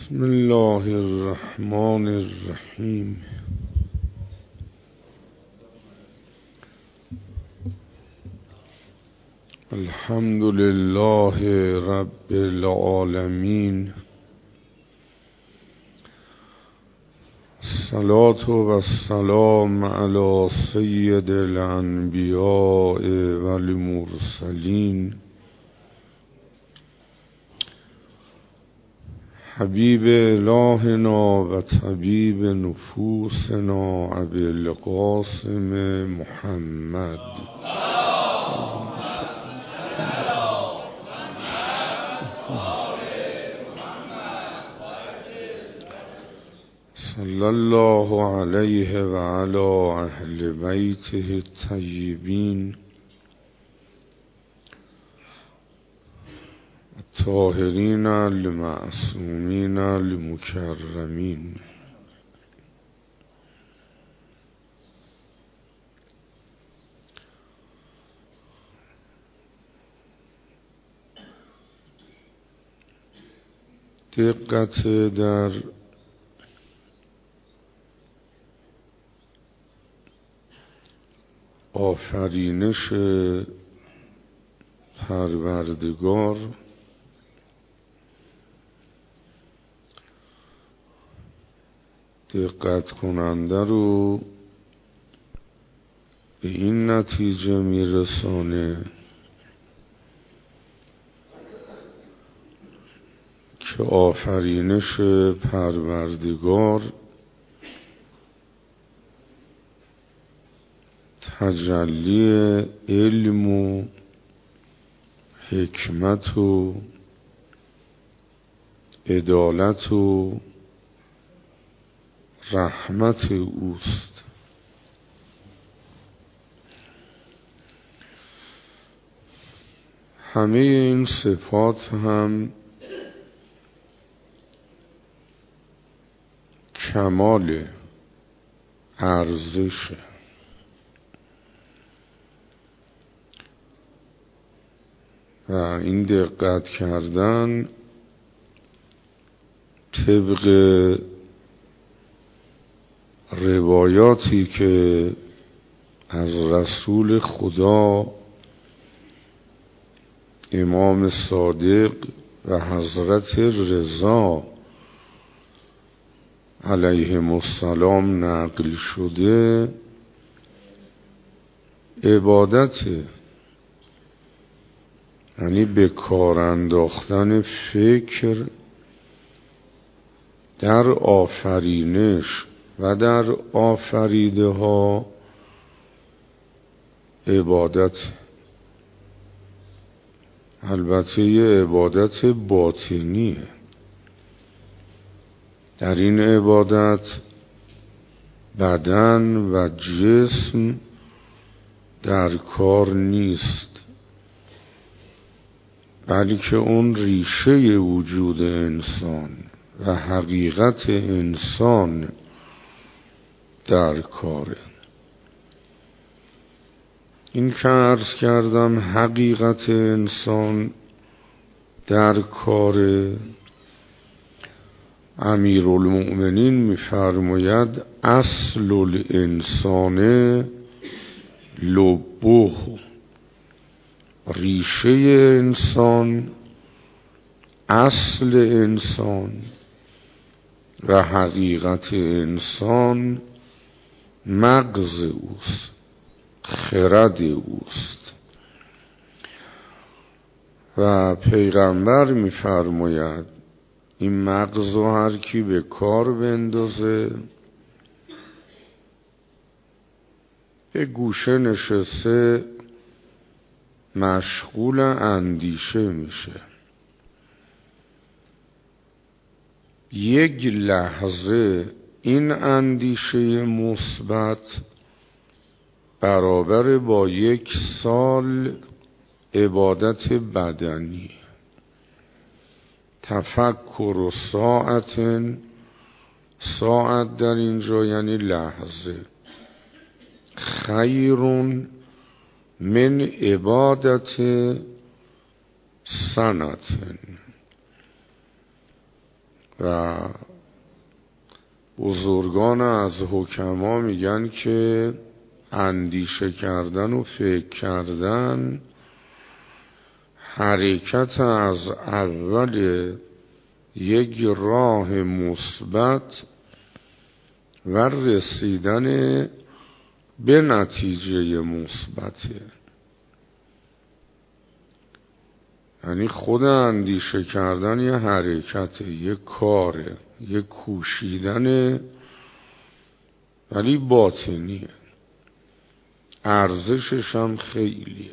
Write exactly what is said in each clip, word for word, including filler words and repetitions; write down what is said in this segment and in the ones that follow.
بسم الله الرحمن الرحیم. الحمد لله رب العالمین. الصلاة و السلام علی سید الانبیاء و المرسلین حبیب الهنا و طبیب نفوسنا ابی القاسم محمد صلی الله علیه و علی اهل بیته الطیبین الطاهرین المعصومین المکرمین. دقت در آفرینش پروردگار دقت کننده رو به این نتیجه میرسانه که آفرینش پروردگار تجلی علم و حکمت و عدالت و رحمت اوست. همه این صفات هم کمال ارزشه. و این دقت کردن طبق روایاتی که از رسول خدا امام صادق و حضرت رضا علیهم السلام نقل شده عبادته، یعنی به کار انداختن فکر در آفرینش و در آفریده ها عبادت. البته یه عبادت باطنیه. در این عبادت بدن و جسم در کار نیست، بلکه اون ریشه وجود انسان و حقیقت انسان در کاره. این که عرض کردم حقیقت انسان در کاره، امیرالمؤمنین می‌فرماید اصل الانسان لبه، ریشه انسان، اصل انسان و حقیقت انسان مغز اوست، خرد اوست. و پیغمبر می‌فرماید این مغز رو هر کی به کار بندازه، به گوشه نشسته مشغول اندیشه میشه. یک لحظه این اندیشه مثبت برابر با یک سال عبادت بدنی. تفکر و ساعت، ساعت در اینجا یعنی لحظه، خیرون من عبادت سنت، و بزرگان از حکما میگن که اندیشه کردن و فکر کردن حرکت از اول یک راه مثبت و رسیدن به نتیجه مثبته. یعنی خود اندیشه کردن یه حرکته، یه کاره، یه کوشیدنه، ولی باطنیه، ارزشش هم خیلیه.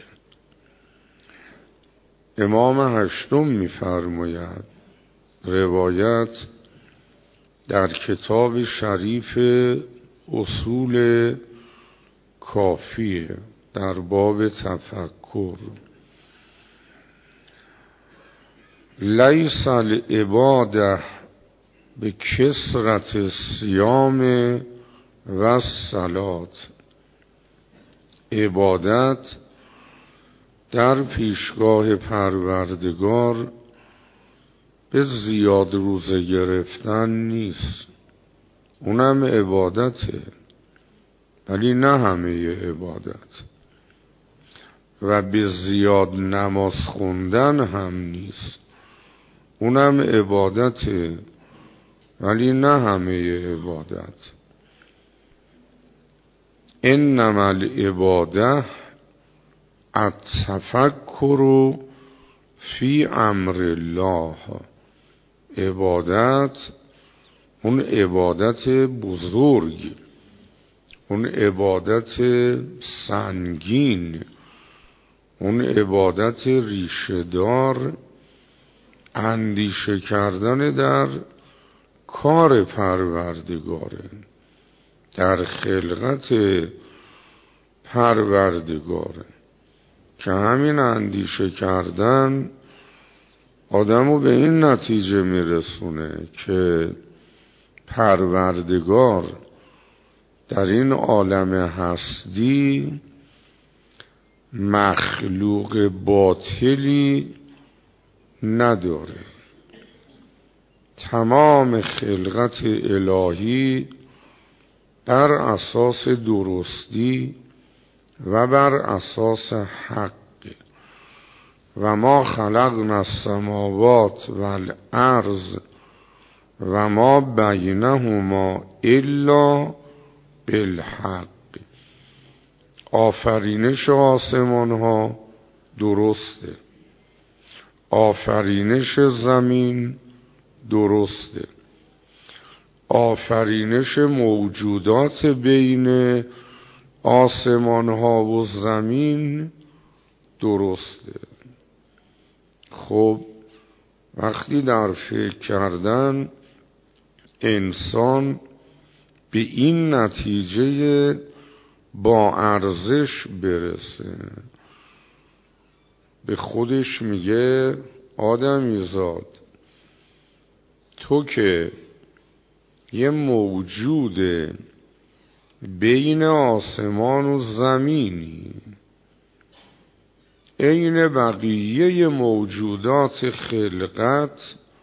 امام هشتم می‌فرماید، روایت در کتاب شریف اصول کافیه در باب تفکر: لیس العباده به کثرت الصیام و الصلات. عبادت در پیشگاه پروردگار به زیاد روزه گرفتن نیست. اونم عبادته، ولی نه همه عبادت. و به زیاد نماز خوندن هم نیست. اونم عبادته، ولی نه همه عبادت. انما العباده التفکر فی امر الله. عبادت، اون عبادت بزرگ، اون عبادت سنگین، اون عبادت ریشه‌دار، اندیشه کردن در کار پروردگاره، در خلقت پروردگاره، که همین اندیشه کردن آدمو به این نتیجه میرسونه که پروردگار در این عالم هستی مخلوق باطلی نداره. تمام خلقت الهی بر اساس درستی و بر اساس حق. و ما خلقنا السماوات والارض و ما بینهما الا بالحق. آفرینش آسمان ها درسته، آفرینش زمین درسته، آفرینش موجودات بین آسمان ها و زمین درسته. خب وقتی در فکر کردن انسان به این نتیجه با ارزش برسه، به خودش میگه آدمیزاد، تو که یه موجود بین آسمان و زمینی، عین بقیه موجودات خلقت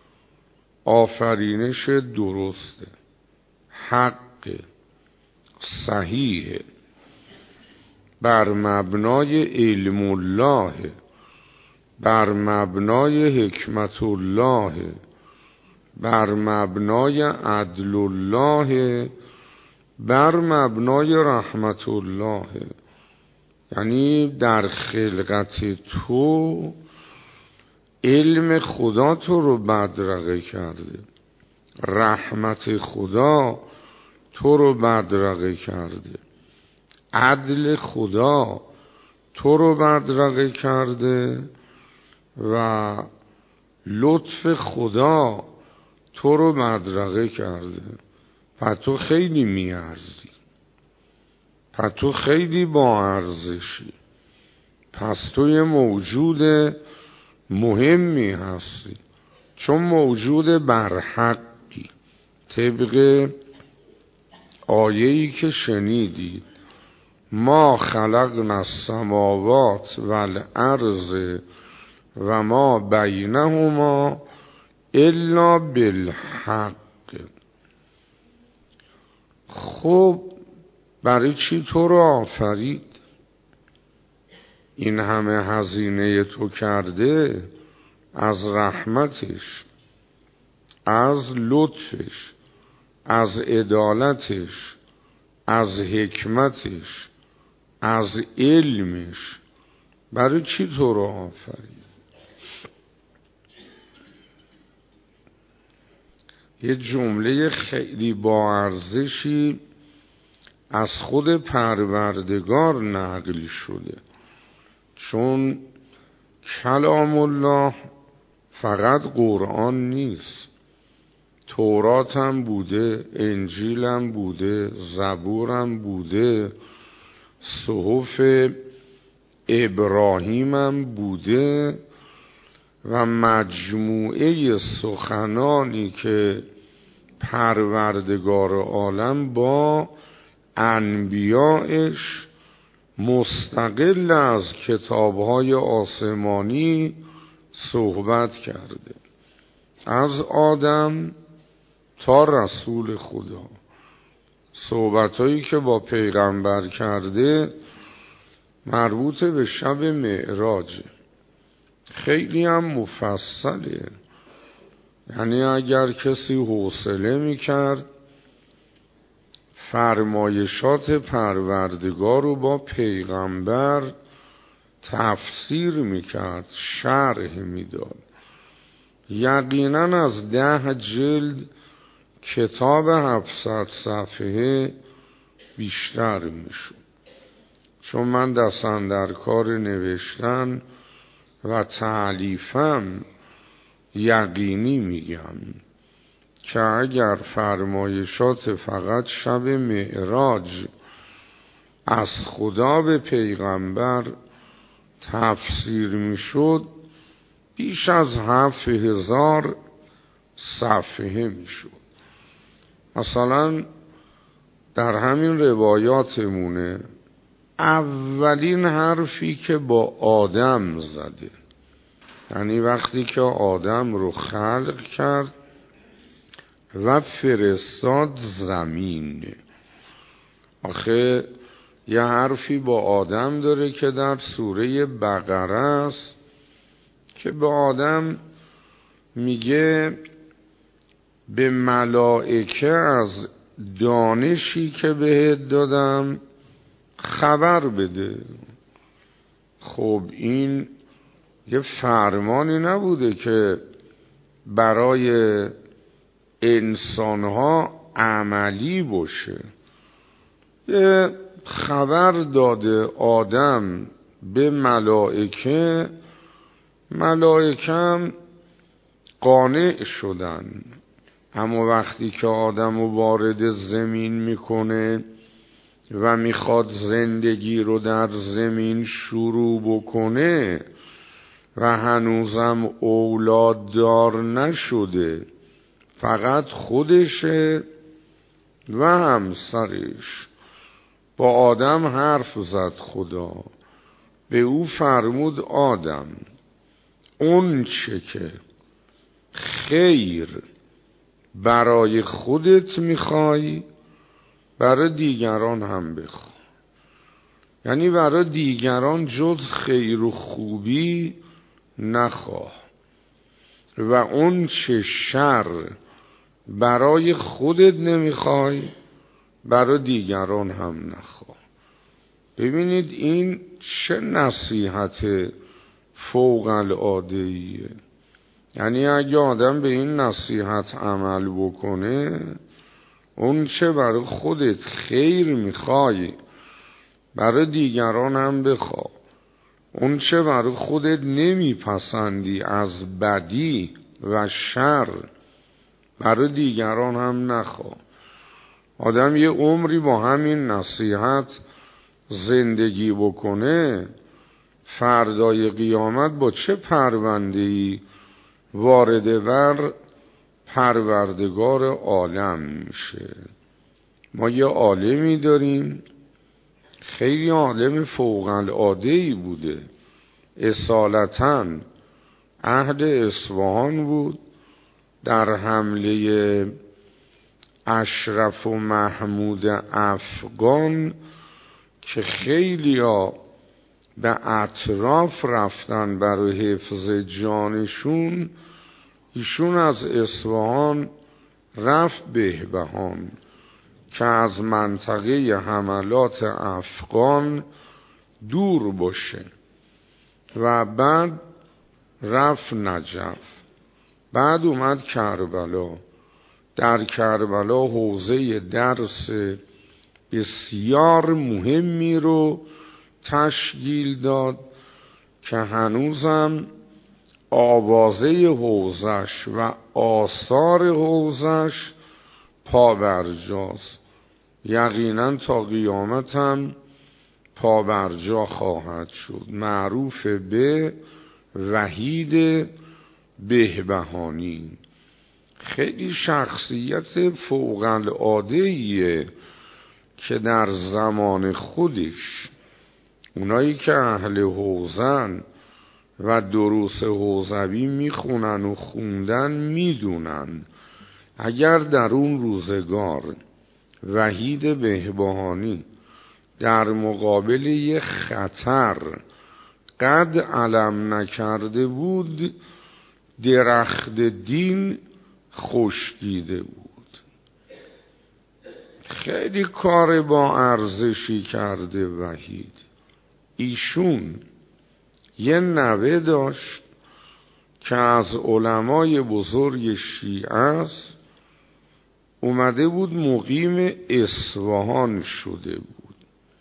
آفرینش درسته، حق، صحیح، بر مبنای علم الله، بر مبنای حکمت الله، بر مبنای عدل الله، بر مبنای رحمت الله. یعنی در خلقت تو علم خدا تو رو بدرقه کرده، رحمت خدا تو رو بدرقه کرده، عدل خدا تو رو بدرقه کرده و لطف خدا تو رو بدرقه کرده. پس تو خیلی میارزی، پس تو خیلی با ارزشی، پس تو یه موجود مهمی هستی، چون موجود برحقی. طبق آیه‌ای که شنیدید: ما خلقنا السماوات والارض و ما بینهما الا بالحق. خب برای چی تو رو آفرید؟ این همه هزینه تو کرده از رحمتش، از لطفش، از عدالتش، از حکمتش، از علمش. برای چی تو رو آفرید؟ یه جمله خیلی با ارزشی از خود پروردگار نقل شده، چون کلام الله فقط قرآن نیست، تورات هم بوده، انجیل هم بوده، زبور هم بوده، صحف ابراهیم هم بوده و مجموعه سخنانی که پروردگار عالم با انبیائش مستقل از کتابهای آسمانی صحبت کرده، از آدم تا رسول خدا. صحبتایی که با پیغمبر کرده مربوط به شب معراج، خیلی هم مفصله. یعنی اگر کسی حوصله میکرد فرمایشات پروردگار رو با پیغمبر تفسیر میکرد، شرح میداد، یقینا از ده جلد کتاب هفتصد صفحه بیشتر میشد. چون من دست اندر کار نوشتن و تألیفم یقینی میگم که اگر فرمایشات فقط شب معراج از خدا به پیغمبر تفسیر میشد بیش از هفت هزار صفحه میشد. مثلا در همین روایاتمونه اولین حرفی که با آدم زده، یعنی وقتی که آدم رو خلق کرد و فرستاد زمین. آخه یه حرفی با آدم داره که در سوره بقره است که به آدم میگه به ملائکه از دانشی که بهت دادم خبر بده. خب این یه فرمانی نبوده که برای انسانها عملی باشه، یه خبر داده آدم به ملائکه، ملائکه هم قانع شدن. اما وقتی که آدم رو وارد زمین میکنه و میخواد زندگی رو در زمین شروع بکنه و هنوزم اولاد دار نشده، فقط خودشه و همسرش، با آدم حرف زد خدا، به او فرمود آدم اون چه که خیر برای خودت میخوای برای دیگران هم بخوا. یعنی برای دیگران جز خیر و خوبی نخواه و اون چه شر برای خودت نمیخوای برای دیگران هم نخواه. ببینید این چه نصیحت فوق العاده‌ایه. یعنی اگه آدم به این نصیحت عمل بکنه، اون چه برای خودت خیر میخوای برای دیگران هم بخواه، اون چه برای خودت نمیپسندی از بدی و شر برای دیگران هم نخواه. آدم یه عمری با همین نصیحت زندگی بکنه، فردای قیامت با چه پرونده‌ای وارد بر پروردگار عالم میشه. ما یه عالمی داریم خیلی عالم فوق العاده‌ای بوده، اصالتاً اهل اصفهان بود در حمله اشرف و محمود افغان که خیلی ها به اطراف رفتن برای حفظ جانشون، ایشون از اصفهان رفت بهبهان که از منطقه حملات افغان دور باشه و بعد رفت نجف، بعد اومد کربلا. در کربلا حوزه درس بسیار مهمی رو تشکیل داد که هنوزم آوازه حوزش و آثار حوزش پابرجاست. یقینا تا قیامت هم پابرجا خواهد شد. معروف به وحید بهبهانی. خیلی شخصیت فوق العاده‌ایه که در زمان خودش اونایی که اهل حوزن و دروس حوزوی میخونن و خوندن میدونن اگر در اون روزگار وحید بهبهانی در مقابل یه خطر قد علم نکرده بود، درخت دین خشکیده بود. خیلی کار با ارزشی کرده وحید. ایشون یه نوه داشت که از علمای بزرگ شیعه است، اومده بود مقیم اصفهان شده بود.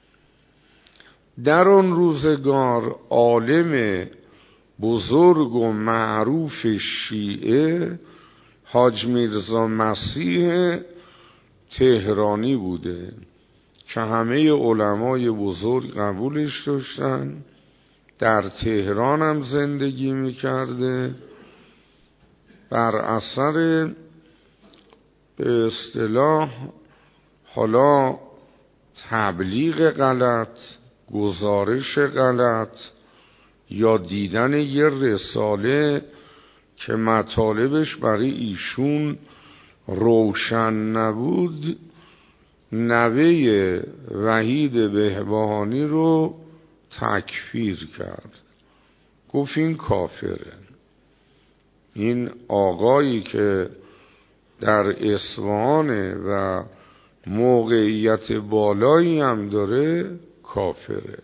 در آن روزگار عالم بزرگ و معروف شیعه حاج میرزا مسیح تهرانی بوده که همه علمای بزرگ قبولش داشتن. در تهران هم زندگی میکرده. بر اثر به اصطلاح حالا تبلیغ غلط، گزارش غلط یا دیدن یه رساله که مطالبش برای ایشون روشن نبود، نوه وحید بهبهانی رو تکفیر کرد. گفت این کافره. این آقایی که در اصفهانه و موقعیت بالایی هم داره کافره.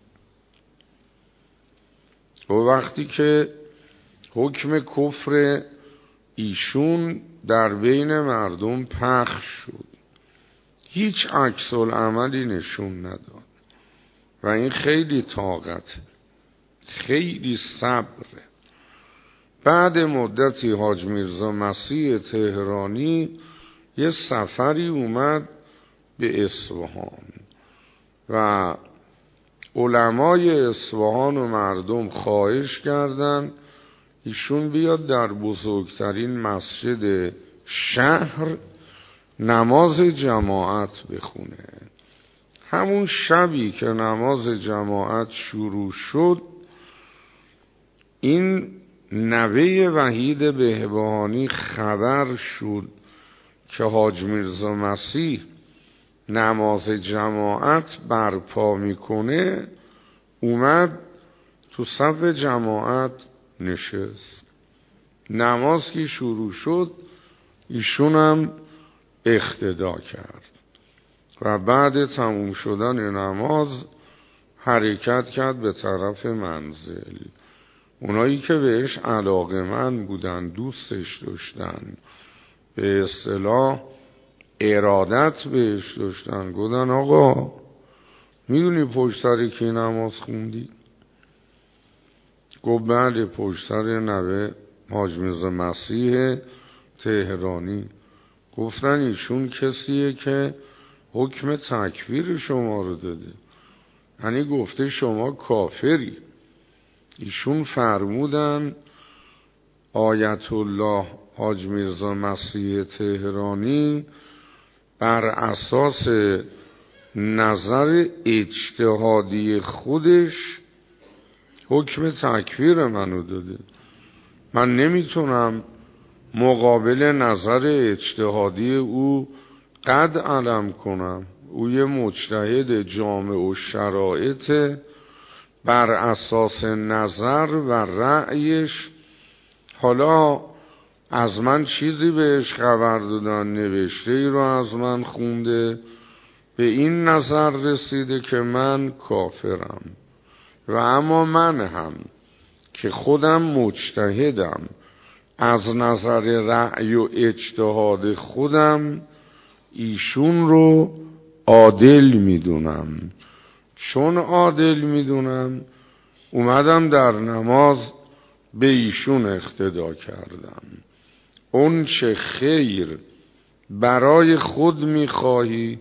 و وقتی که حکم کفر ایشون در بین مردم پخش شد، هیچ عکس العملی نشون نداد و این خیلی طاقته، خیلی صبره. بعد مدتی حاج میرزا مسیح تهرانی یه سفری اومد به اصفهان و علمای اصفهان و مردم خواهش کردن ایشون بیاد در بزرگترین مسجد شهر نماز جماعت بخونه. همون شبی که نماز جماعت شروع شد، این نوه وحید بهبهانی خبر شد که حاج میرزا مسیح نماز جماعت برپا میکنه. اومد تو صف جماعت نشست. نماز که شروع شد ایشون هم اقتدا کرد و بعد تموم شدن نماز حرکت کرد به طرف منزل. اونایی که بهش علاقه‌مند بودن، دوستش داشتن، به اصطلاح ارادت بهش داشتن، گفتن آقا میدونی پشت سر کی نماز خوندی؟ گفت بله، پشت سر نوه حاج میرزا مسیح تهرانی. گفتن ایشون کسیه که حکم تکفیر شما رو داده، یعنی گفته شما کافری. ایشون فرمودن آیت الله حاج میرزا مسیح تهرانی بر اساس نظر اجتهادی خودش حکم تکفیر منو داده. من نمیتونم مقابل نظر اجتهادی او قد علم کنم. او یه مجتهد جامع و شرایط، بر اساس نظر و رأیش حالا از من چیزی بهش خبر دادن، نوشته ای رو از من خونده، به این نظر رسیده که من کافرم. و اما من هم که خودم مجتهدم، از نظر رأی و اجتهاد خودم ایشون رو عادل میدونم. چون عادل میدونم اومدم در نماز به ایشون اقتدا کردم. اون چه خیر برای خود میخواهی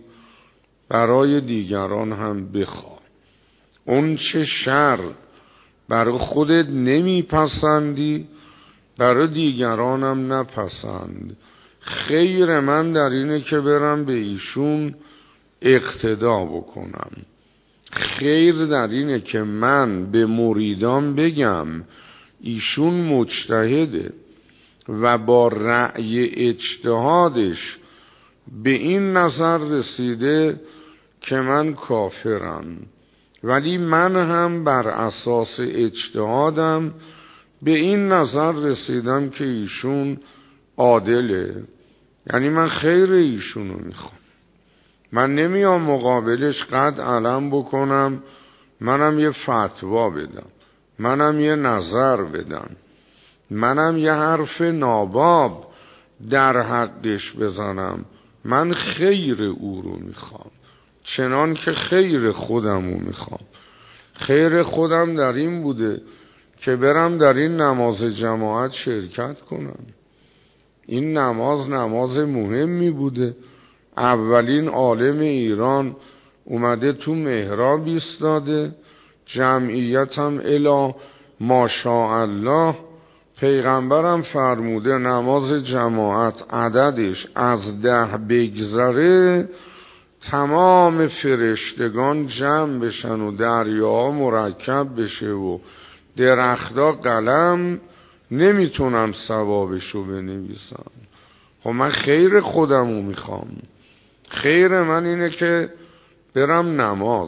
برای دیگران هم بخواه. اون چه شر برای خودت نمیپسندی برای دیگرانم نپسند. خیر من در اینه که برم به ایشون اقتدا بکنم. خیر در اینه که من به مریدان بگم ایشون مجتهده و با رأی اجتهادش به این نظر رسیده که من کافرم، ولی من هم بر اساس اجتهادم به این نظر رسیدم که ایشون عادله. یعنی من خیر ایشونو میخوام. من نمیام مقابلش قد علم بکنم، منم یه فتوا بدم، منم یه نظر بدم، منم یه حرف ناباب در حقش بزنم. من خیر او رو میخوام، چنان که خیر خودم رو میخوام. خیر خودم در این بوده که برم در این نماز جماعت شرکت کنم. این نماز نماز مهمی بوده. اولین عالم ایران اومده تو محراب ایستاده، جمعیت هم الا ماشاءالله. پیغمبرم فرموده نماز جماعت عددش از ده بگذره تمام فرشتگان جمع بشن و دریاها مرکب بشه و درختا قلم نمیتونن ثوابشو بنویسن. خب من خیر خودمو میخوام. خیر من اینه که برم نماز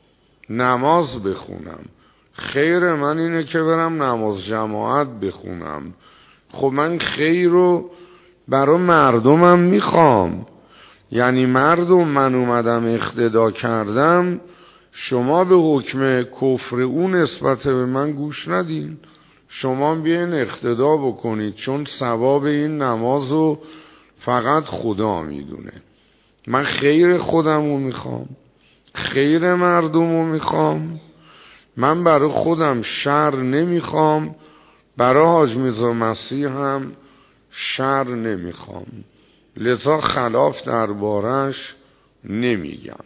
نماز بخونم. خیر من اینه که برم نماز جماعت بخونم. خب من خیر رو برای مردمم میخوام. یعنی مردم من اومدم اقتدا کردم، شما به حکم کفر اون نسبت به من گوش ندین، شما بیاین اقتدا بکنید، چون ثواب این نمازو فقط خدا میدونه. من خیر خودمو میخوام، خیر مردمو میخوام. من برای خودم شر نمیخوام، برای حاج میرزا مسیح هم شر نمیخوام، لذا خلاف دربارش نمیگم.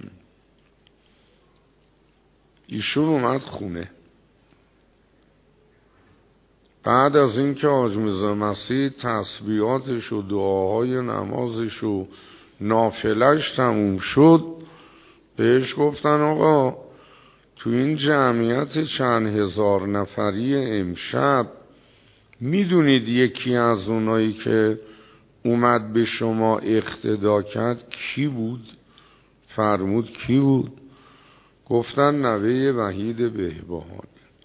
ایشون اومد خونه. بعد از این که حاج میرزا مسیح تسبیحاتش و دعاهای نمازش و نافلش تموم شد، بهش گفتن آقا تو این جمعیت چند هزار نفری امشب میدونید یکی از اونایی که اومد به شما اقتدا کرد کی بود؟ فرمود کی بود؟ گفتن نوه وحید بهبهانی.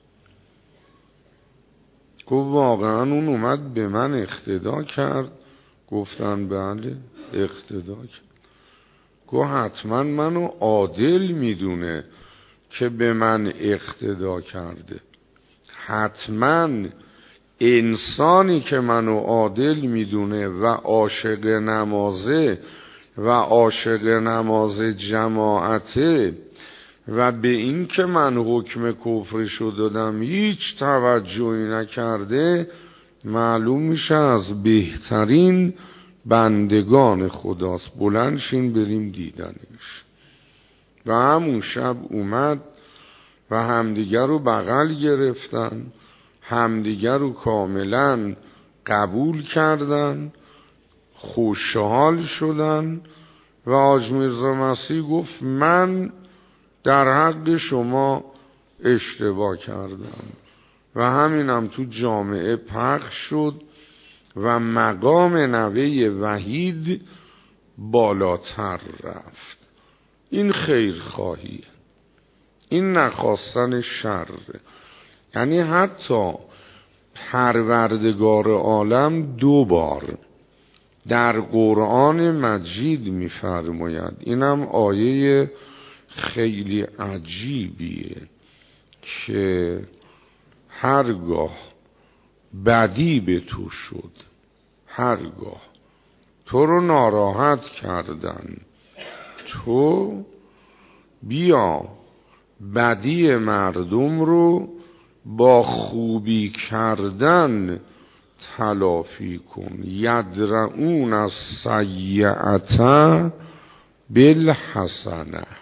گفت واقعا اون اومد به من اقتدا کرد؟ گفتن بله اقتدا کرد. گفت حتما منو عادل میدونه که به من اقتدا کرده. حتما انسانی که منو عادل میدونه و عاشق نمازه و عاشق نماز جماعته و به این که من حکم کفرشو دادم هیچ توجهی نکرده، معلوم میشه از بهترین بندگان خداست. بلند شین بریم دیدنش. و همون شب اومد و همدیگر رو بغل گرفتن، همدیگر رو کاملا قبول کردن، خوشحال شدن. و حاج میرزا مسیح گفت من در حق شما اشتباه کردم و همینم تو جامعه پخش شد و مقام نوه وحید بالاتر رفت. این خیرخواهیه، این نخواستن شر. یعنی حتی پروردگار عالم دو بار در قرآن مجید می‌فرماید، اینم آیه خیلی عجیبیه، که هرگاه بدی به تو شد، هرگاه تو رو ناراحت کردن، تو بیا بدی مردم رو با خوبی کردن تلافی کن. یدرؤون السیئة بالحسنه.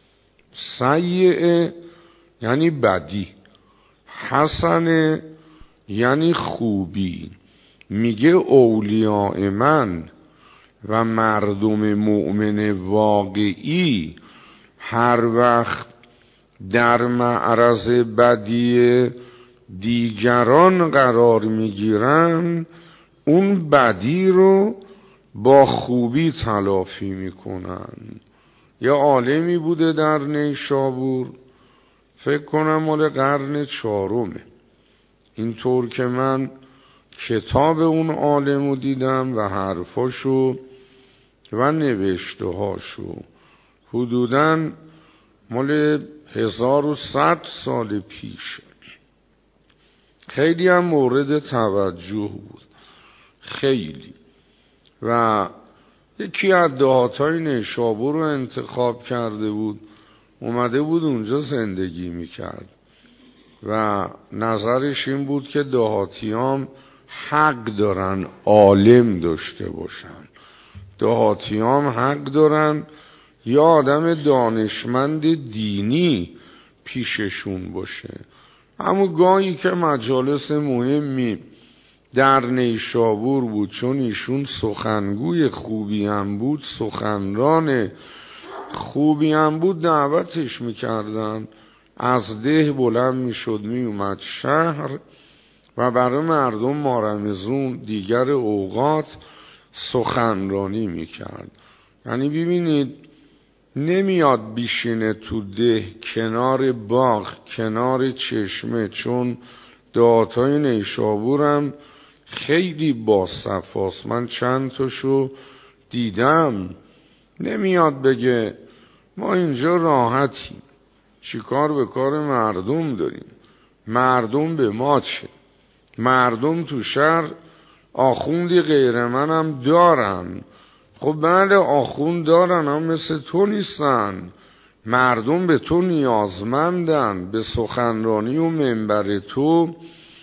سیئه یعنی بدی، حسنه یعنی خوبی. میگه اولیاء من و مردم مؤمن واقعی هر وقت در معرض بدی دیگران قرار میگیرن، اون بدی رو با خوبی تلافی میکنن. یه عالمی بوده در نیشابور، فکر کنم مال قرن چهارمه، اینطور که من کتاب اون عالمو دیدم و حرفاشو و نوشته هاشو، حدوداً مال هزار و صد سال پیش. خیلی هم مورد توجه بود، خیلی. و یکی از دهاتای نیشابور رو انتخاب کرده بود، اومده بود اونجا زندگی میکرد و نظرش این بود که دهاتیام حق دارن عالم داشته باشن، دهاتیام حق دارن یا آدم دانشمند دینی پیششون باشه. اما گاهی که مجالس مهمی در نیشابور بود، چون ایشون سخنگوی خوبی هم بود، سخنران خوبی هم بود، دعوتش میکردن، از ده بلند میشد میومد شهر و برای مردم مارمزون دیگر اوقات سخنرانی میکرد. یعنی ببینید نمیاد بیشینه تو ده کنار باغ کنار چشمه، چون دهاتای نیشابورم خیلی باصفاست، من چند تاشو دیدم. نمیاد بگه ما اینجا راحتیم، چی کار به کار مردم داریم، مردم به ما چه، مردم تو شهر آخوندی غیر منم دارن. خب بله آخوند دارن، هم مثل تو نیستن، مردم به تو نیازمندن، به سخنرانی و منبر تو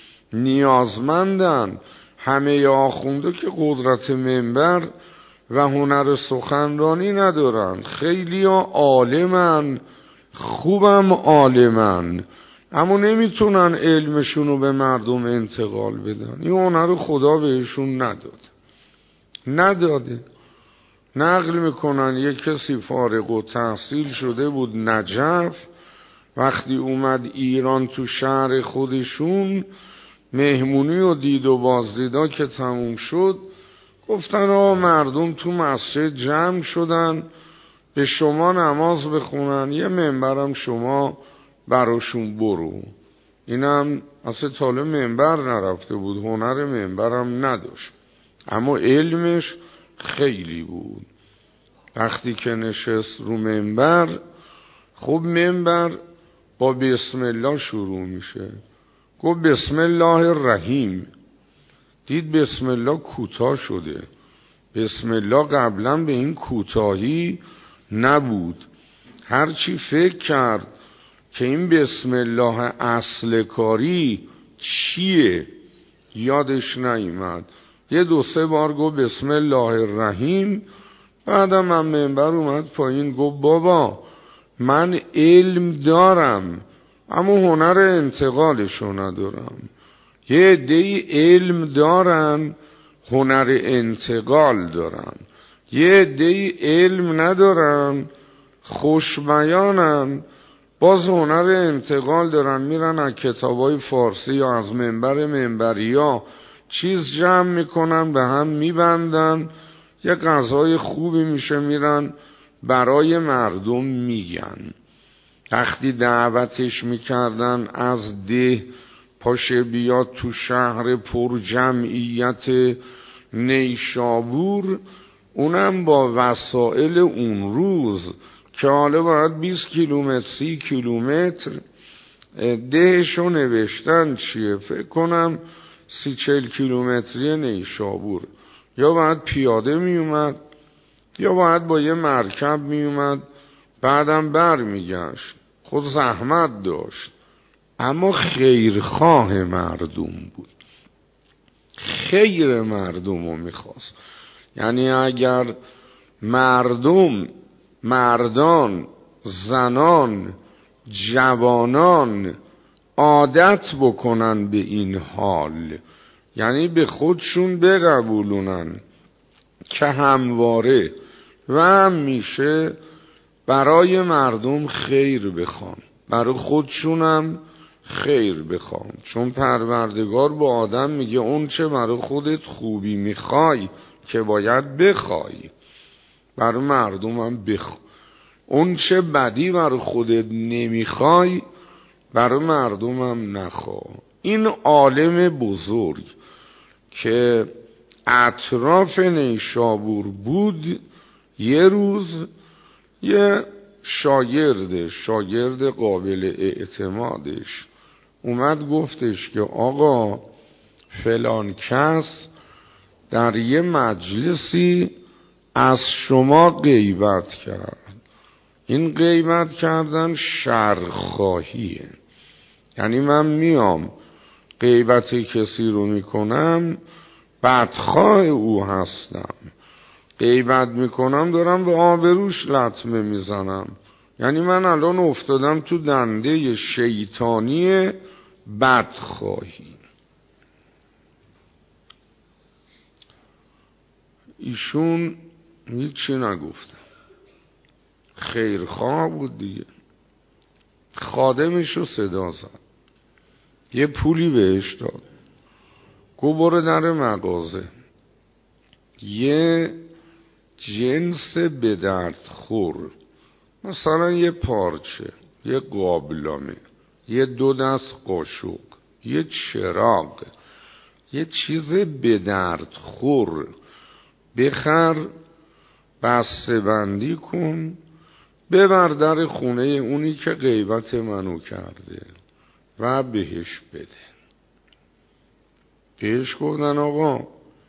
نیازمندن. همه آخونده که قدرت منبر و هنر سخنرانی ندارن، خیلی ها عالمن، خوبم عالمن، اما نمیتونن علمشونو به مردم انتقال بدن. این هنر خدا بهشون نداد، نداده. نقل میکنن یک کسی فارغ و تحصیل شده بود نجف، وقتی اومد ایران تو شهر خودشون مهمونی و دید و بازدیدا که تموم شد، گفتن آقا مردم تو مسجد جمع شدن به شما نماز بخونن، یه منبرم شما براشون برو. اینم اصلا تاله منبر نرفته بود، هنر منبرم نداشت، اما علمش خیلی بود. وقتی که نشست رو منبر، خب منبر با بسم الله شروع میشه، گفت بسم الله الرحیم، دید بسم الله کوتاه شده، بسم الله قبلا به این کوتاهی نبود. هرچی فکر کرد که این بسم الله اصل کاری چیه یادش نیامد، یه دو سه بار گفت بسم الله الرحیم، بعدم هم منبر اومد پایین گفت بابا من علم دارم اما هنر انتقالشو ندارم. یه عده‌ای علم دارن هنر انتقال دارن، یه عده‌ای علم ندارن خوش بیانن باز هنر انتقال دارن، میرن از کتابای فارسی یا از منبر منبریا چیز جمع میکنن به هم میبندن، یه غذای خوبی میشه، میرن برای مردم میگن. وقتی دعوتش میکردن از ده پاشه بیاد تو شهر پر جمعیت نیشابور، اونم با وسایل اون روز که حالا باید بیست کیلومتر سی کیلومتر دهشو نوشتن چیه، فکر کنم سی چل کیلومتری نیشابور، یا باید پیاده میومد یا باید با یه مرکب میومد، بعدم بر میگشت، خود زحمت داشت. اما خیرخواه مردم بود، خیر مردم رو میخواست. یعنی اگر مردم، مردان، زنان، جوانان عادت بکنن به این حال، یعنی به خودشون بقبولونن که همواره و همیشه برای مردم خیر بخوان، برای خودشونم خیر بخوان. چون پروردگار با آدم میگه اون چه برای خودت خوبی میخوای که باید بخوای، برای مردمم بخوا. اون چه بدی برای خودت نمیخوای برای مردمم نخوا. این عالم بزرگ که اطراف نیشابور بود، یه روز یه شاگرد شاگرد قابل اعتمادش اومد گفتش که آقا فلان کس در یه مجلسی از شما غیبت کرد. این غیبت کردن شرخواهیه، یعنی من میام غیبت کسی رو میکنم، بدخواه او هستم، غیبت میکنم دارم به آبروش لطمه میزنم. یعنی من الان افتادم تو دنده شیطانی بدخواهی. ایشون هیچی نگفتم، خیرخواه بود دیگه. خادمش رو صدا زد، یه پولی بهش داد، گو برو در مغازه یه جنس به درد خور، مثلا یه پارچه، یه قابلمه، یه دو دست قاشق، یه چراغ، یه چیز به درد خور بخر، بسته بندی کن، ببر در خونه اونی که غیبت منو کرده و بهش بده. بهش گفتن آقا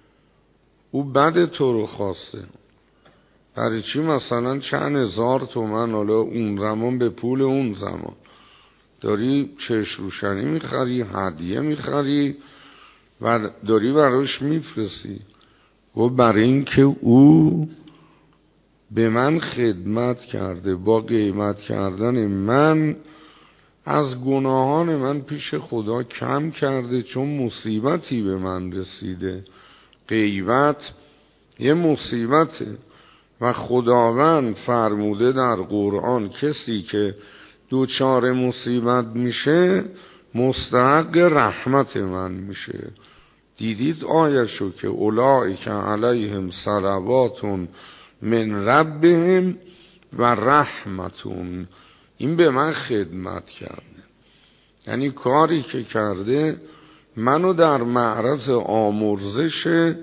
او بد تو رو خواسته، برای چی مثلا چند هزار تومن حالا اون زمان به پول اون زمان داری چشم روشنی میخری، هدیه میخری و داری براش میفرستی؟ گفت برای این که او به من خدمت کرده، با قیمت کردن من از گناهان من پیش خدا کم کرده، چون مصیبتی به من رسیده. غیبت یه مصیبته و خداوند فرموده در قرآن کسی که دوچار مصیبت میشه مستحق رحمت من میشه. دیدید آیشو که اولئک علیهم صلوات من ربهم و رحمتون، این به من خدمت کرده، یعنی کاری که کرده منو در معرض آمرزش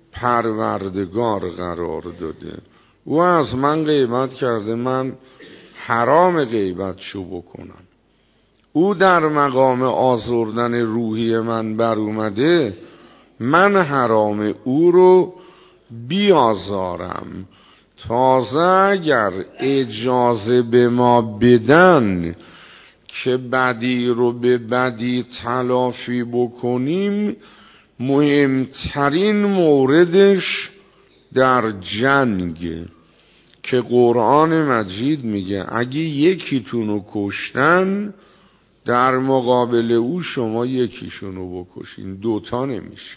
پروردگار قرار داده. او از من غیبت کرده، من حرام غیبت شو بکنم. او در مقام آزردن روحی من بر اومده، من حرام او رو بیازارم. تازه اگر اجازه به ما بدن که بدی رو به بدی تلافی بکنیم، مهمترین موردش در جنگ که قرآن مجید میگه اگه یکیتونو کشتن در مقابل او شما یکیشونو بکشین، دوتا نمیشه،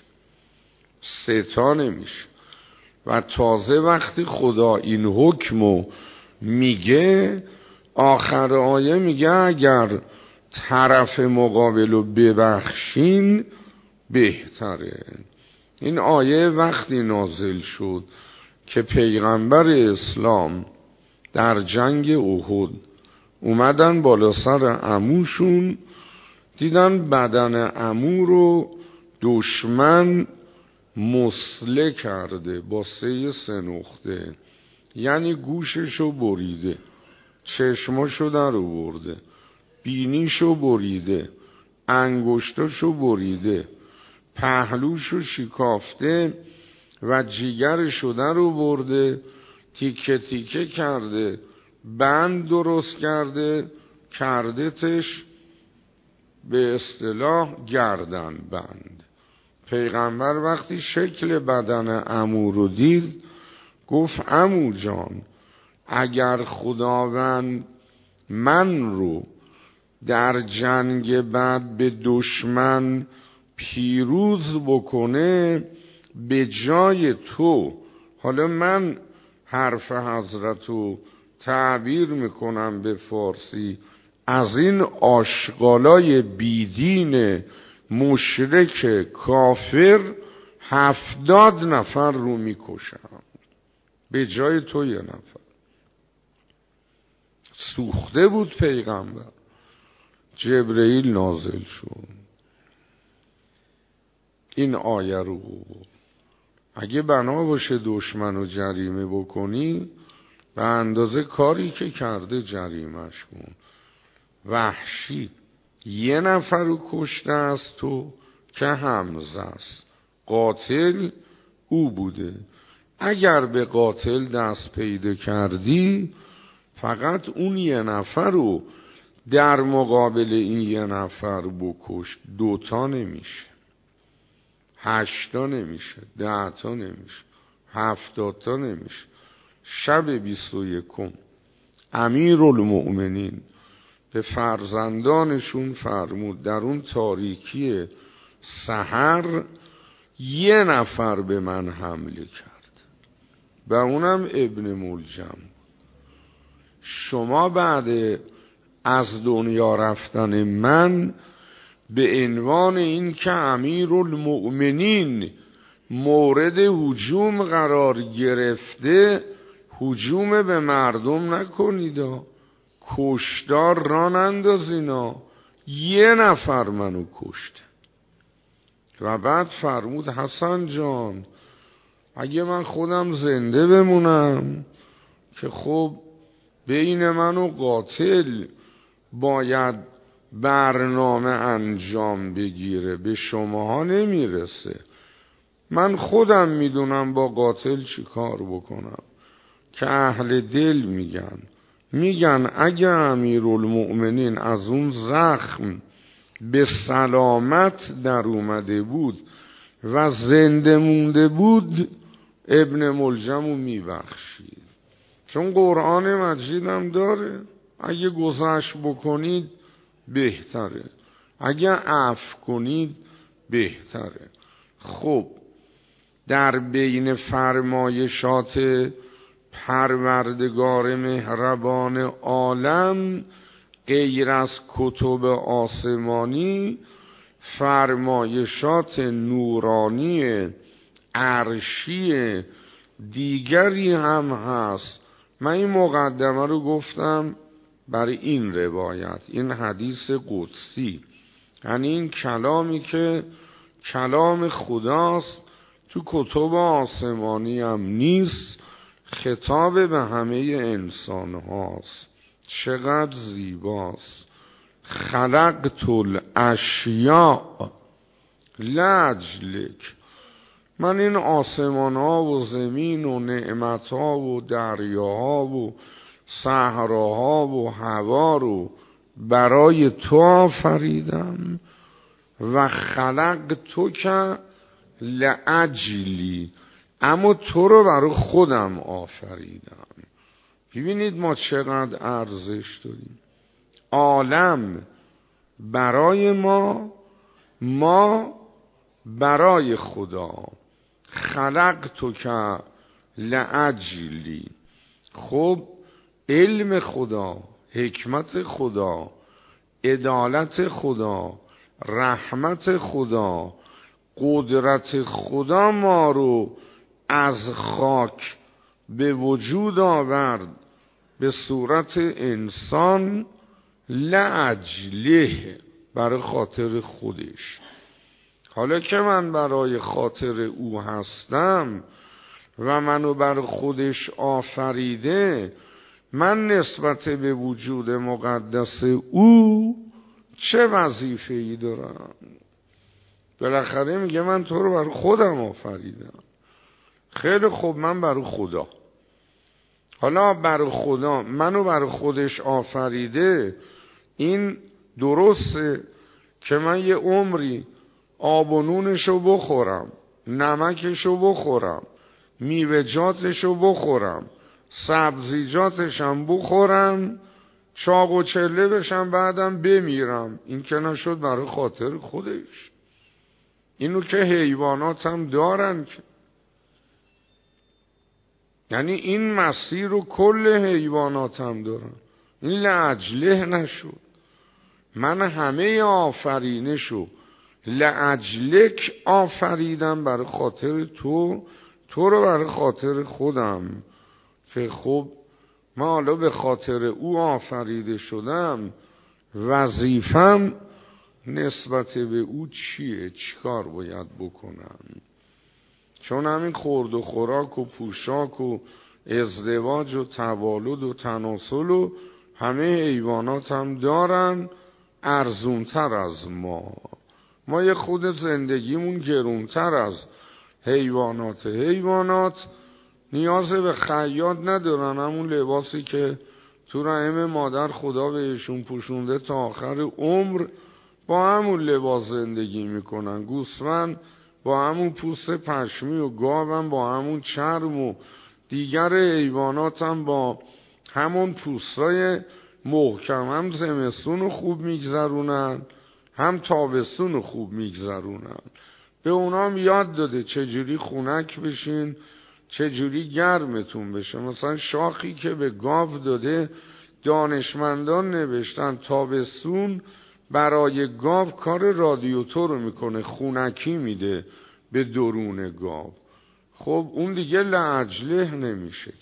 سه تا نمیشه. و تازه وقتی خدا این حکمو میگه آخر آیه میگه اگر طرف مقابلو ببخشین بهتره. این آیه وقتی نازل شد که پیغمبر اسلام در جنگ احد اومدن بالا سر عموشون، دیدن بدن عمو رو دشمن مسله کرده با سه سه نقطه، یعنی گوششو بریده، چشماشو در آورده، بینیشو بریده، انگشتاشو بریده، پهلوشو شکافته و جیگرشو در آورده، تیکه تیکه کرده، بند درست کرده، کردتش به اصطلاح گردن بند. پیغمبر وقتی شکل بدن عمو رو دید گفت عمو جان، اگر خداوند من رو در جنگ بعد به دشمن پیروز بکنه، به جای تو، حالا من حرف حضرت رو تعبیر میکنم به فارسی، از این آشغالای بیدین مشرک کافر هفتاد نفر رو میکشم به جای تو یه نفر. سوخته بود پیغمبر. جبرئیل نازل شد این آیه رو بود. اگه بنا باشه دشمن رو جریمه بکنی، به اندازه کاری که کرده جریمش کن. وحشی یه نفر رو کشته است تو که حمزه است، قاتل او بوده. اگر به قاتل دست پیدا کردی، فقط اون یه نفر رو در مقابل این یه نفر بکش. دوتا نمیشه، هشتا نمیشه، دهتا نمیشه، هفتاتا نمیشه. شب بیست و یکم امیرالمؤمنین به فرزندانشون فرمود در اون تاریکی سحر یه نفر به من حمله کرد و اونم ابن ملجم. شما بعد از دنیا رفتن من به عنوان این که امیرالمؤمنین مورد هجوم قرار گرفته، هجوم به مردم نکنید، کشتار را نندازینا. یه نفر منو کشت و بعد فرمود حسن جان، اگه من خودم زنده بمونم که خب بین من و قاتل باید برنامه انجام بگیره، به شماها نمیرسه. من خودم میدونم با قاتل چی کار بکنم. که اهل دل میگن میگن اگه امیرالمؤمنین از اون زخم به سلامت در اومده بود و زنده مونده بود، ابن ملجمو میبخشید. چون قرآن مجیدم داره اگه گذشت بکنید بهتره، اگه عفو کنید بهتره. خب در بین فرمایشات پروردگار مهربان عالم غیر از کتب آسمانی فرمایشات نورانی عرشی دیگری هم هست. من این مقدمه رو گفتم برای این روایت، این حدیث قدسی، یعنی این کلامی که کلام خداست، تو کتب آسمانی هم نیست، خطاب به همه انسان هاست. چقدر زیباست. خلقت الاشیاء لاجلک، من این آسمان ها و زمین و نعمت ها و دریاها و صحراها و هوا رو برای تو آفریدم و خلق تو که لاجلی، اما تو رو برای خودم آفریدم. ببینید ما چقدر ارزش داریم. عالم برای ما، ما برای خدا. خلق تو که لاجلی. خب علم خدا، حکمت خدا، عدالت خدا، رحمت خدا، قدرت خدا ما رو از خاک به وجود آورد به صورت انسان لأجله، برای خاطر خودش. حالا که من برای خاطر او هستم و منو بر خودش آفریده، من نسبت به وجود مقدس او چه وظیفه‌ای دارم؟ بالاخره میگه من تو رو بر خودم آفریدم. خیلی خوب، من بر خدا. حالا بر خدا منو بر خودش آفریده، این درسته که من یه عمری آب و نونشو بخورم، نمکشو بخورم، میوه‌جاتشو بخورم، سبزیجاتشم بخورم، چاق و چله بشم، بعدم بمیرم. این که نشد برای خاطر خودش. اینو که حیوانات هم دارن که، یعنی این مسیر رو کل حیوانات هم دارن. این لأجله نشد. من همه آفرینشو لأجلک آفریدم، برای خاطر تو، تو رو برای خاطر خودم. که خب من حالا به خاطر او آفریده شدم، وظیفم نسبت به او چیه؟ چیکار باید بکنم؟ چون همین خورد و خوراک و پوشاک و ازدواج و توالد و تناسل و همه حیوانات هم دارن، ارزونتر از ما. ما یه خود زندگیمون گرونتر از حیوانات. حیوانات نیاز به خیاط ندارن، همون لباسی که تو رحم مادر خدا بهشون پوشونده تا آخر عمر با همون لباس زندگی میکنن. گوسفند با همون پوست پشمی و گاو هم با همون چرم و دیگر حیوانات هم با همون پوستای محکم، هم زمستون خوب میگذرونن هم تابستون خوب میگذرونن. به اونام یاد داده چجوری خنک بشین، چجوری گرمتون بشه. مثلا شاخی که به گاو داده، دانشمندان نوشتن تابستون برای گاو کار رادیاتور رو میکنه، خنکی میده به درون گاو. خب اون دیگه لأجله نمیشه.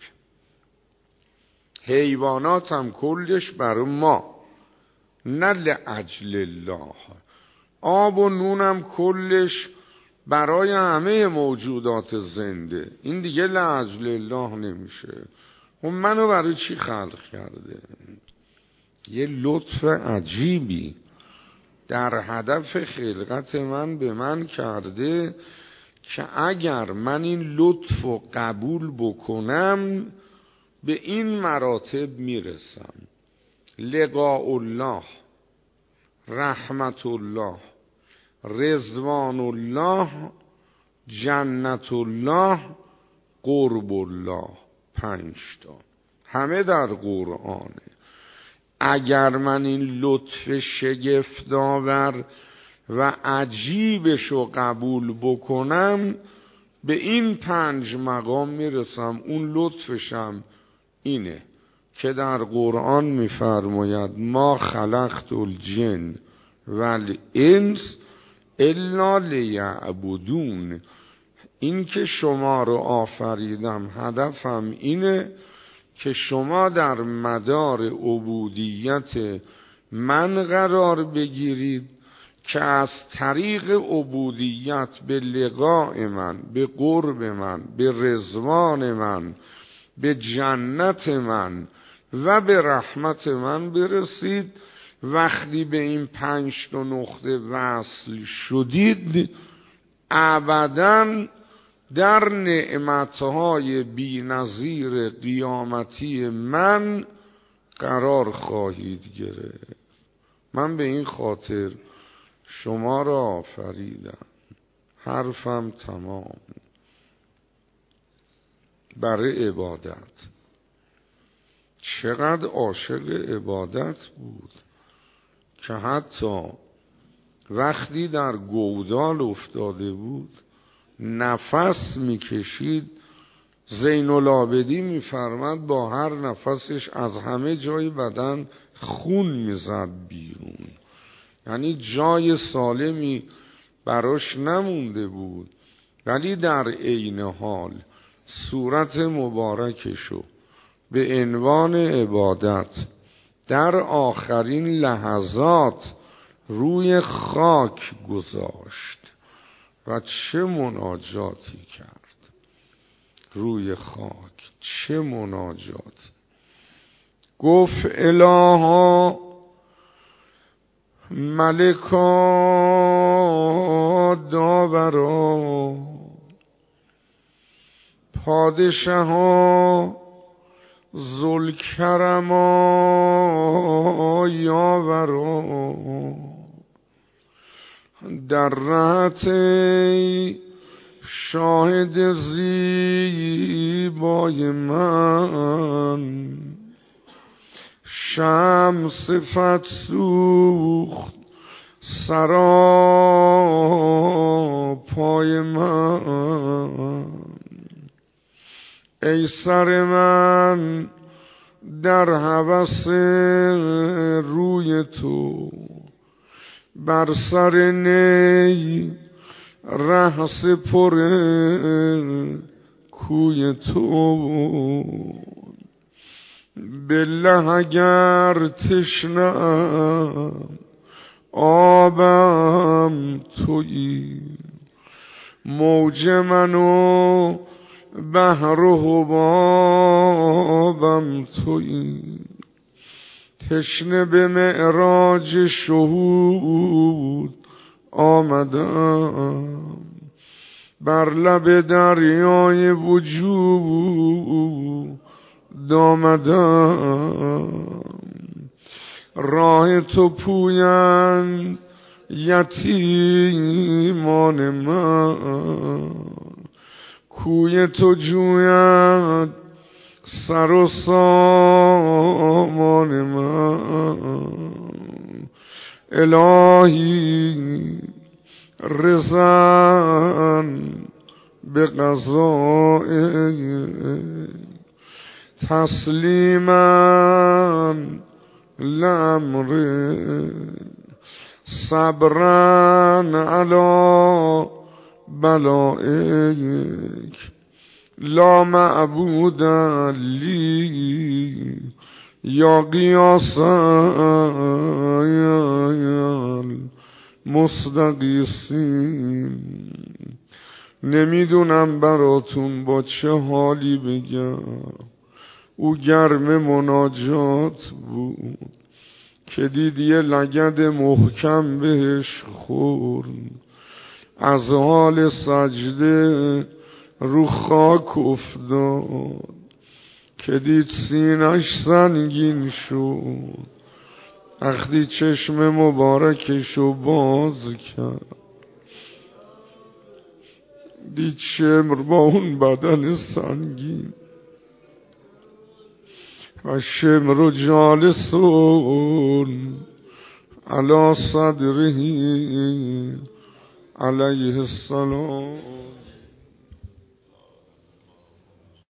حیوانات هم کلش برای ما، نه لأجل الله. آب و نونم کلش برای همه موجودات زنده، این دیگه لأجل الله نمیشه. و منو برای چی خلق کرده؟ یه لطف عجیبی در هدف خلقت من به من کرده که اگر من این لطف و قبول بکنم به این مراتب میرسم: لقاء الله، رحمت الله، رضوان الله، جنت الله، قرب الله. پنج تا همه در قرآنه. اگر من این لطف شگفت‌آور و عجیبشو قبول بکنم به این پنج مقام میرسم. اون لطفشم اینه که در قرآن میفرماید ما خلقت الجن والانس الا لیعبدون. این که شما رو آفریدم هدفم اینه که شما در مدار عبودیت من قرار بگیرید، که از طریق عبودیت به لقاء من، به قرب من، به رضوان من، به جنت من و به رحمت من برسید. وقتی به این پنج تا نقطه وصل شدید ابداً در نعمتهای بی نظیر قیامتی من قرار خواهید گرفت. من به این خاطر شما را آفریدم. حرفم تمام. برای عبادت. چقدر عاشق عبادت بود که حتی وقتی در گودال افتاده بود نفس میکشید، زین العابدین میفرماد با هر نفسش از همه جای بدن خون میزد بیرون. یعنی جای سالمی براش نمونده بود، ولی در عین حال صورت مبارکشو به عنوان عبادت در آخرین لحظات روی خاک گذاشت و چه مناجاتی کرد روی خاک، چه مناجاتی. گفت الها ملکا داورا پادشاها ذوالکرما یاورا در رهت شاهد زیبای من شمع صفت سوخت سرا پای من. ای سر من در هوس روی تو بر سر نی ره سپر کوی تو. بالله اگر تشنه‌ام آبم تویی، موج من و بحر و حبابم تویی. تشنه به معراج شهود آمدم، بر لب دریای وجود آمدم. راه تو پویند یتیمان من، کوی تو جوید سر و سامان من. الهی رضا به قضای تسلیما لامر صبرا علی بلائک لا معبود لی یا قیاس مستقیسین. نمیدونم براتون با چه حالی بگم. او گرم مناجات بود که دید یه لگد محکم بهش خورد، از حال سجده رو خاک افتاد، که دید سینش سنگین شد. وقتی چشم مبارکشو باز کرد دید شمر با اون بدن سنگین و شمر و جالسون علی صدره علیه السلام.